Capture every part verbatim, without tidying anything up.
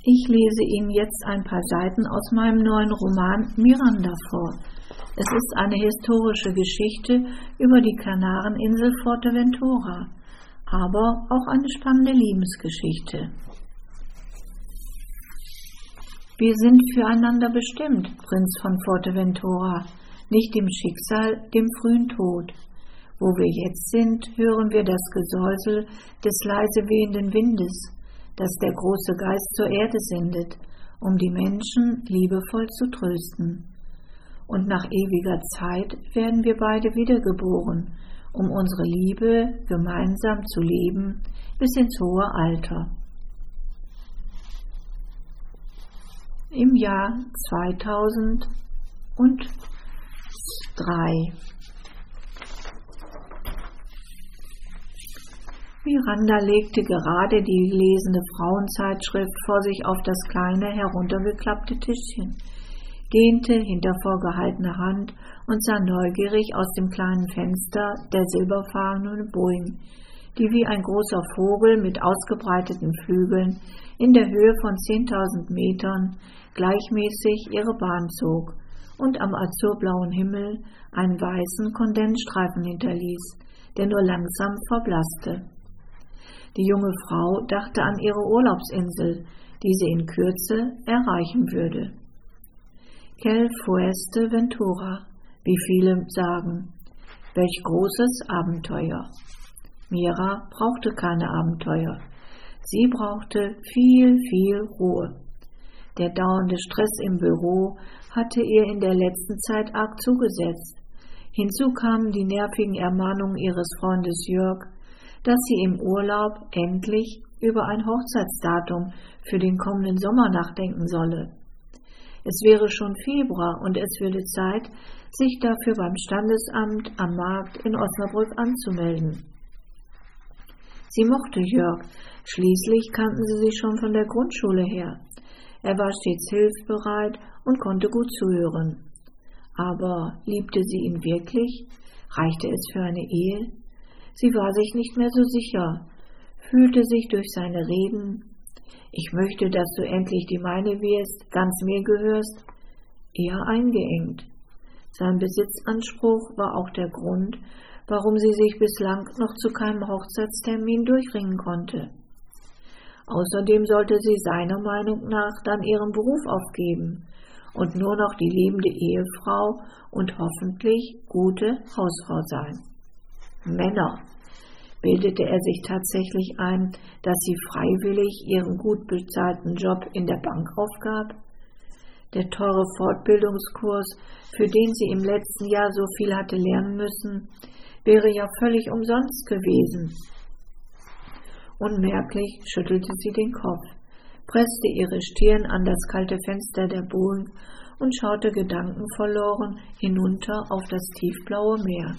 Ich lese Ihnen jetzt ein paar Seiten aus meinem neuen Roman Miranda vor. Es ist eine historische Geschichte über die Kanareninsel Fuerteventura, aber auch eine spannende Liebesgeschichte. Wir sind füreinander bestimmt, Prinz von Fuerteventura, nicht dem Schicksal, dem frühen Tod. Wo wir jetzt sind, hören wir das Gesäusel des leise wehenden Windes, das der große Geist zur Erde sendet, um die Menschen liebevoll zu trösten. Und nach ewiger Zeit werden wir beide wiedergeboren, um unsere Liebe gemeinsam zu leben bis ins hohe Alter. Im Jahr zweitausenddrei. Miranda legte gerade die gelesene Frauenzeitschrift vor sich auf das kleine, heruntergeklappte Tischchen, gähnte hinter vorgehaltener Hand und sah neugierig aus dem kleinen Fenster der silberfarbenen Boeing, die wie ein großer Vogel mit ausgebreiteten Flügeln in der Höhe von zehntausend Metern gleichmäßig ihre Bahn zog und am azurblauen Himmel einen weißen Kondensstreifen hinterließ, der nur langsam verblasste. Die junge Frau dachte an ihre Urlaubsinsel, die sie in Kürze erreichen würde. Quel Fuerteventura, wie viele sagen. Welch großes Abenteuer. Mira brauchte keine Abenteuer. Sie brauchte viel, viel Ruhe. Der dauernde Stress im Büro hatte ihr in der letzten Zeit arg zugesetzt. Hinzu kamen die nervigen Ermahnungen ihres Freundes Jörg, dass sie im Urlaub endlich über ein Hochzeitsdatum für den kommenden Sommer nachdenken solle. Es wäre schon Februar und es würde Zeit, sich dafür beim Standesamt am Markt in Osnabrück anzumelden. Sie mochte Jörg, schließlich kannten sie sich schon von der Grundschule her. Er war stets hilfsbereit und konnte gut zuhören. Aber liebte sie ihn wirklich? Reichte es für eine Ehe? Sie war sich nicht mehr so sicher, fühlte sich durch seine Reden, ich möchte, dass du endlich die meine wirst, ganz mir gehörst, eher eingeengt. Sein Besitzanspruch war auch der Grund, warum sie sich bislang noch zu keinem Hochzeitstermin durchringen konnte. Außerdem sollte sie seiner Meinung nach dann ihren Beruf aufgeben und nur noch die liebende Ehefrau und hoffentlich gute Hausfrau sein. Männer, bildete er sich tatsächlich ein, dass sie freiwillig ihren gut bezahlten Job in der Bank aufgab? Der teure Fortbildungskurs, für den sie im letzten Jahr so viel hatte lernen müssen, wäre ja völlig umsonst gewesen. Unmerklich schüttelte sie den Kopf, presste ihre Stirn an das kalte Fenster der Boeing und schaute gedankenverloren hinunter auf das tiefblaue Meer.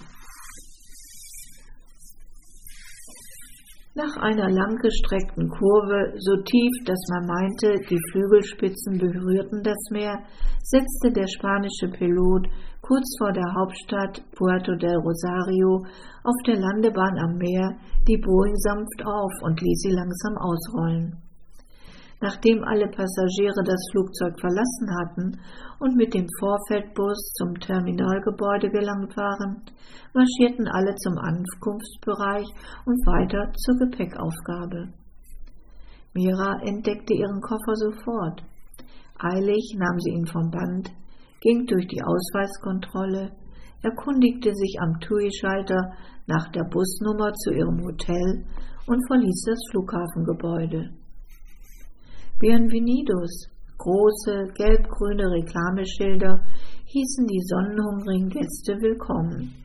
Nach einer langgestreckten Kurve, so tief, dass man meinte, die Flügelspitzen berührten das Meer, setzte der spanische Pilot kurz vor der Hauptstadt Puerto del Rosario auf der Landebahn am Meer die Boeing sanft auf und ließ sie langsam ausrollen. Nachdem alle Passagiere das Flugzeug verlassen hatten und mit dem Vorfeldbus zum Terminalgebäude gelangt waren, marschierten alle zum Ankunftsbereich und weiter zur Gepäckaufgabe. Mira entdeckte ihren Koffer sofort. Eilig nahm sie ihn vom Band, ging durch die Ausweiskontrolle, erkundigte sich am T U I-Schalter nach der Busnummer zu ihrem Hotel und verließ das Flughafengebäude. Bienvenidos, große gelb-grüne Reklameschilder, hießen die sonnenhungrigen Gäste willkommen.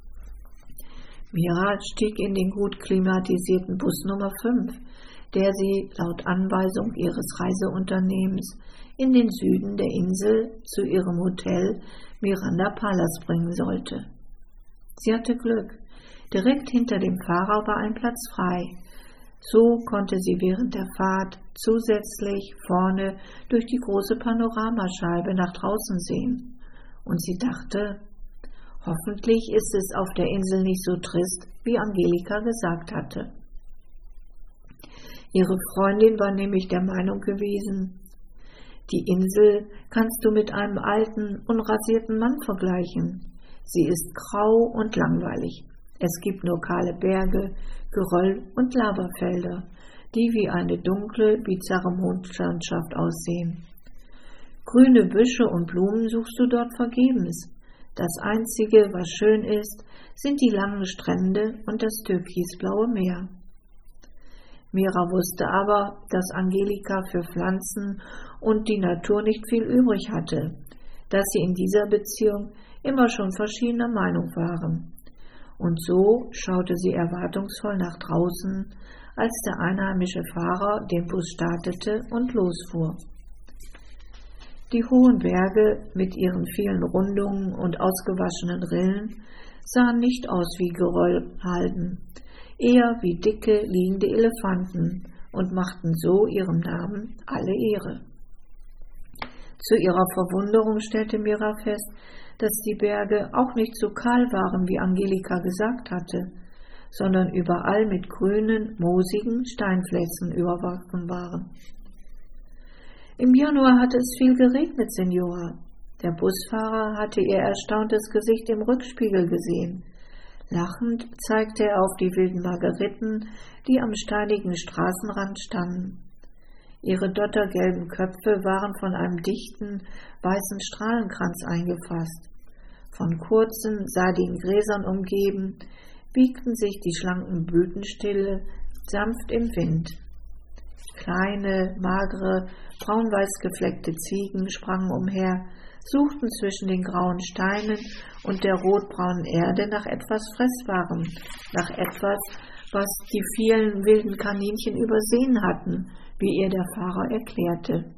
Mira stieg in den gut klimatisierten Bus Nummer fünf, der sie laut Anweisung ihres Reiseunternehmens in den Süden der Insel zu ihrem Hotel Miranda Palace bringen sollte. Sie hatte Glück. Direkt hinter dem Fahrer war ein Platz frei. So konnte sie während der Fahrt zusätzlich vorne durch die große Panoramascheibe nach draußen sehen. Und sie dachte, hoffentlich ist es auf der Insel nicht so trist, wie Angelika gesagt hatte. Ihre Freundin war nämlich der Meinung gewesen, die Insel kannst du mit einem alten, unrasierten Mann vergleichen. Sie ist grau und langweilig. Es gibt nur kahle Berge, Geröll und Lavafelder, die wie eine dunkle, bizarre Mondlandschaft aussehen. Grüne Büsche und Blumen suchst du dort vergebens. Das Einzige, was schön ist, sind die langen Strände und das türkisblaue Meer. Mira wusste aber, dass Angelika für Pflanzen und die Natur nicht viel übrig hatte, dass sie in dieser Beziehung immer schon verschiedener Meinung waren. Und so schaute sie erwartungsvoll nach draußen, als der einheimische Fahrer den Bus startete und losfuhr. Die hohen Berge mit ihren vielen Rundungen und ausgewaschenen Rillen sahen nicht aus wie Geröllhalden, eher wie dicke, liegende Elefanten und machten so ihrem Namen alle Ehre. Zu ihrer Verwunderung stellte Mira fest, dass die Berge auch nicht so kahl waren, wie Angelika gesagt hatte, sondern überall mit grünen, moosigen Steinflächen überwachsen waren. Im Januar hatte es viel geregnet, Signora. Der Busfahrer hatte ihr erstauntes Gesicht im Rückspiegel gesehen. Lachend zeigte er auf die wilden Margeriten, die am steinigen Straßenrand standen. Ihre dottergelben Köpfe waren von einem dichten, weißen Strahlenkranz eingefasst. Von kurzen, seidigen Gräsern umgeben, wiegten sich die schlanken Blütenstiele sanft im Wind. Kleine, magere, braun-weiß gefleckte Ziegen sprangen umher, suchten zwischen den grauen Steinen und der rotbraunen Erde nach etwas Fressbarem, nach etwas, was die vielen wilden Kaninchen übersehen hatten, wie ihr der Fahrer erklärte.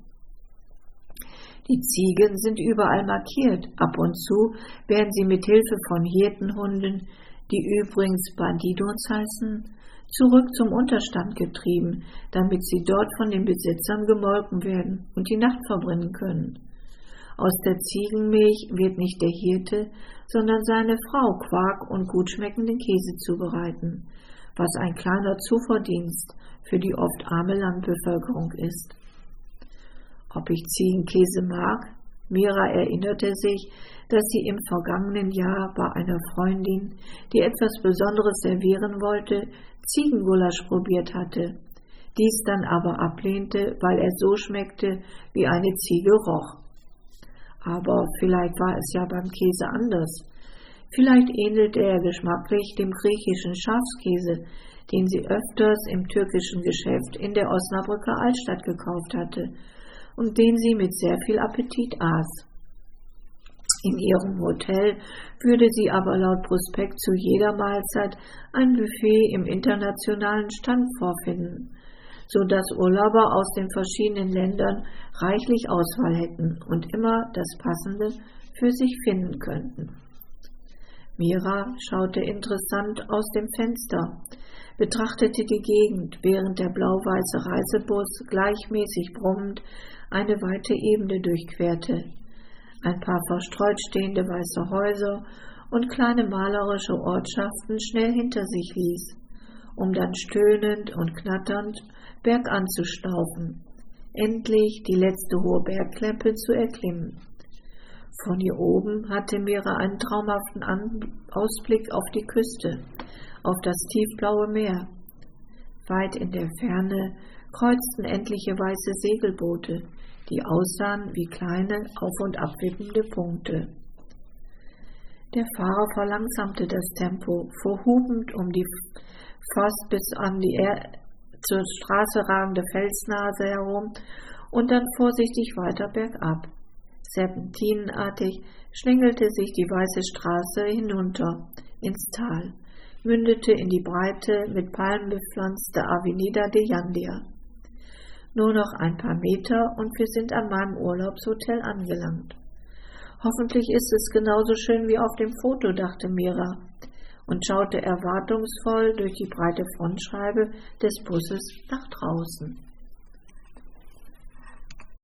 Die Ziegen sind überall markiert, ab und zu werden sie mit Hilfe von Hirtenhunden, die übrigens Bandidos heißen, zurück zum Unterstand getrieben, damit sie dort von den Besitzern gemolken werden und die Nacht verbringen können. Aus der Ziegenmilch wird nicht der Hirte, sondern seine Frau Quark und gut schmeckenden Käse zubereiten, was ein kleiner Zuverdienst für die oft arme Landbevölkerung ist. Ob ich Ziegenkäse mag? Mira erinnerte sich, dass sie im vergangenen Jahr bei einer Freundin, die etwas Besonderes servieren wollte, Ziegengulasch probiert hatte, dies dann aber ablehnte, weil er so schmeckte, wie eine Ziege roch. Aber vielleicht war es ja beim Käse anders. Vielleicht ähnelte er geschmacklich dem griechischen Schafskäse, den sie öfters im türkischen Geschäft in der Osnabrücker Altstadt gekauft hatte und den sie mit sehr viel Appetit aß. In ihrem Hotel würde sie aber laut Prospekt zu jeder Mahlzeit ein Buffet im internationalen Stand vorfinden, so dass Urlauber aus den verschiedenen Ländern reichlich Auswahl hätten und immer das Passende für sich finden könnten. Mira schaute interessant aus dem Fenster, betrachtete die Gegend, während der blau-weiße Reisebus gleichmäßig brummend eine weite Ebene durchquerte, ein paar verstreut stehende weiße Häuser und kleine malerische Ortschaften schnell hinter sich ließ, um dann stöhnend und knatternd bergan zu staufen, endlich die letzte hohe Bergklempe zu erklimmen. Von hier oben hatte Mira einen traumhaften Ausblick auf die Küste, auf das tiefblaue Meer. Weit in der Ferne kreuzten etliche weiße Segelboote, die aussahen wie kleine, auf- und abwippende Punkte. Der Fahrer verlangsamte das Tempo, fuhr hupend um die fast bis an die er- zur Straße ragende Felsnase herum und dann vorsichtig weiter bergab. Serpentinenartig schlängelte sich die weiße Straße hinunter ins Tal, mündete in die breite, mit Palmen bepflanzte Avenida de Jandia. Nur noch ein paar Meter und wir sind an meinem Urlaubshotel angelangt. Hoffentlich ist es genauso schön wie auf dem Foto, dachte Mira und schaute erwartungsvoll durch die breite Frontscheibe des Busses nach draußen.